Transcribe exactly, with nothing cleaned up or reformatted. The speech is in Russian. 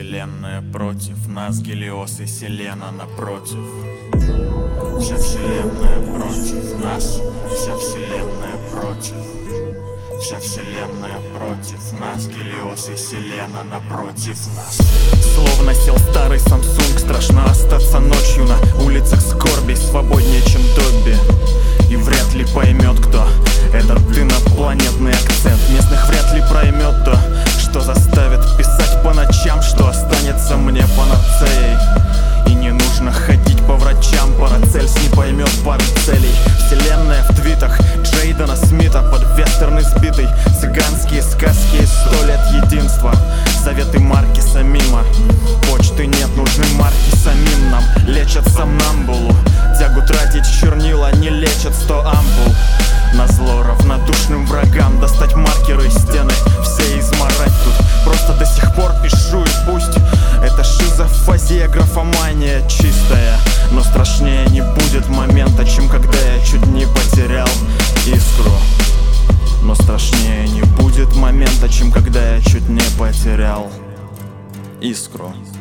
вселенная против нас, Гелиос и Селена напротив. Вся вселенная против нас, вся вселенная против. Вся вселенная против нас, Гелиос и Селена напротив нас. Словно сел старый Samsung, страшно остаться ночью на улицах скорби, свободнее, чем Добби. И вряд ли поймет кто этот инопланетный акцент. Местных вряд ли проймет то, что заставит писать по ночам, что останется мне панацеей. И не нужно ходить по врачам, Парацельс не поймет пары целей. Вселенная в твитах Джейдена Смита под вестерн избитый. Цыганские сказки, сто лет единства, советы Маркиса мимо. Почты нет, нужны марки самим нам. Лечат сомнамбулу, тягу тратить чернила не лечат сто ампул. Назло равнодушным врагам достать маркеры из стены, все изморать тут. Просто до сих пор пишу, и пусть это шизофазия, графомания чистая, но страшнее не будет момента, чем когда я чуть не потерял искру. Но страшнее не будет момента, чем когда я чуть не потерял искру.